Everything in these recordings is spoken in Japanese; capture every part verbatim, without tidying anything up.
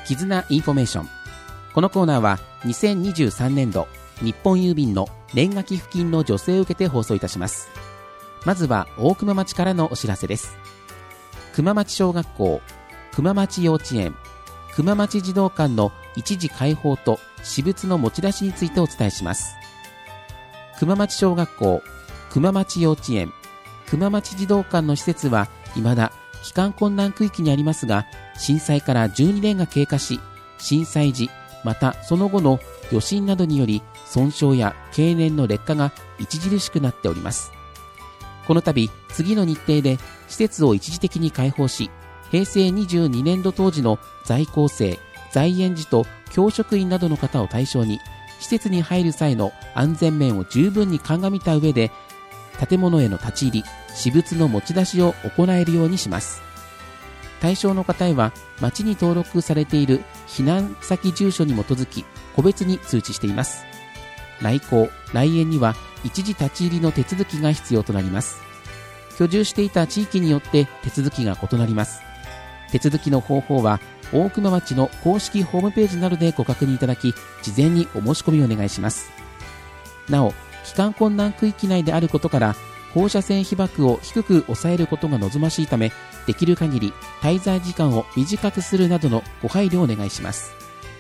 絆インフォメーション。このコーナーはにせんにじゅうさんねんど日本郵便の年賀寄付金の助成を受けて放送いたします。まずは大熊町からのお知らせです。熊町小学校、熊町幼稚園、熊町児童館の一時開放と私物の持ち出しについてお伝えします。熊町小学校、熊町幼稚園、熊町児童館の施設は未だ帰還困難区域にありますが、震災からじゅうにねんが経過し、震災時またその後の余震などにより損傷や経年の劣化が著しくなっております。この度、次の日程で施設を一時的に開放し、平成にじゅうにねんど当時の在校生、在園児と教職員などの方を対象に、施設に入る際の安全面を十分に鑑みた上で、建物への立ち入り、私物の持ち出しを行えるようにします。対象の方へは、町に登録されている避難先住所に基づき、個別に通知しています。来校、来園には一時立ち入りの手続きが必要となります。居住していた地域によって手続きが異なります。手続きの方法は大熊町の公式ホームページなどでご確認いただき、事前にお申し込みをお願いします。なお、帰還困難区域内であることから放射線被曝を低く抑えることが望ましいため、できる限り滞在時間を短くするなどのご配慮をお願いします。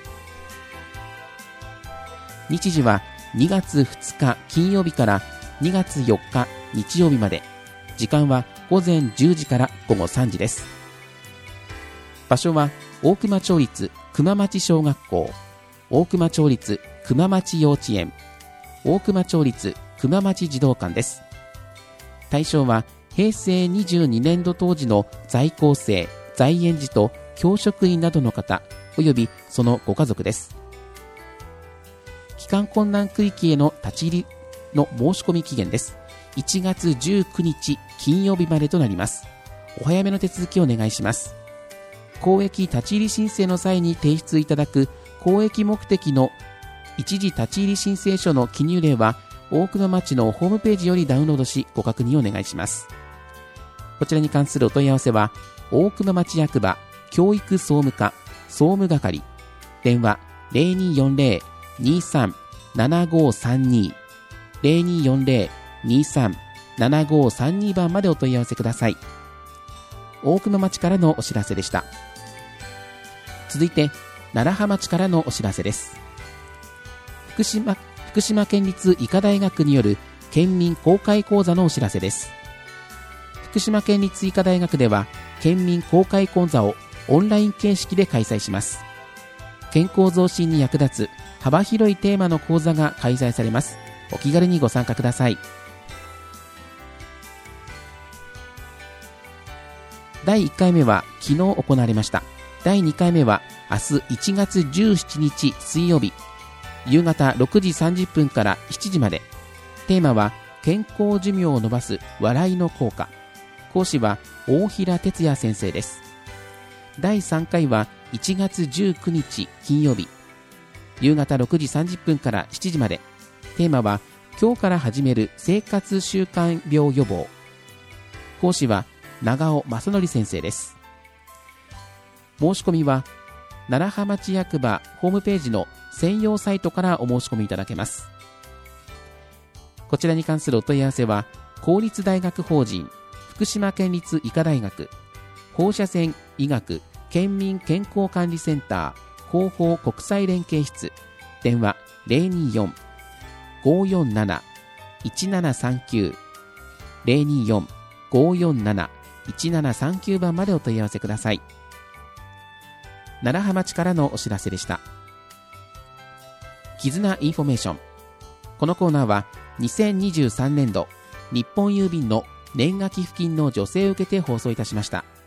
日時はにがつふつか金曜日からにがつよっか日曜日まで、時間はごぜんじゅうじからごごさんじです。場所は大熊町立熊町小学校、大熊町立熊町幼稚園、大熊町立熊町児童館です。対象は平成にじゅうにねんど当時の在校生、在園児と教職員などの方およびそのご家族です。帰還困難区域への立ち入りの申し込み期限です。いちがつじゅうくにち金曜日までとなります。お早めの手続きをお願いします。公益立ち入り申請の際に提出いただく公益目的の一時立ち入り申請書の記入例は大熊町のホームページよりダウンロードしご確認をお願いします。こちらに関するお問い合わせは大熊町役場教育総務課総務係、電話 ゼロにーよんゼロ にーさん ななごさんに ゼロにーよんゼロ にーさん ななごさんに 番までお問い合わせください。大熊町からのお知らせでした。続いて楢葉町からのお知らせです。福島、福島県立医科大学による県民公開講座のお知らせです。福島県立医科大学では県民公開講座をオンライン形式で開催します。健康増進に役立つ幅広いテーマの講座が開催されます。お気軽にご参加ください。だいいっかいめは昨日行われました。だいにかいめは明日いちがつじゅうしちにち水曜日、夕方ろくじさんじゅっぷんからしちじまで。テーマは健康寿命を伸ばす笑いの効果。講師は大平哲也先生です。だいさんかいはいちがつじゅうくにち金曜日、夕方ろくじさんじゅっぷんからしちじまで。テーマは今日から始める生活習慣病予防。講師は長尾正則先生です。申し込みは楢葉町役場ホームページの専用サイトからお申し込みいただけます。こちらに関するお問い合わせは公立大学法人福島県立医科大学放射線医学県民健康管理センター広報国際連携室、電話 ゼロにーよん ごーよんなな いちななさんきゅう ゼロにーよん ごーよんなな いちななさんきゅう 番までお問い合わせください。楢葉町からのお知らせでした。絆インフォメーション。このコーナーはにせんにじゅうさんねんど日本郵便の年賀寄付金の助成を受けて放送いたしました。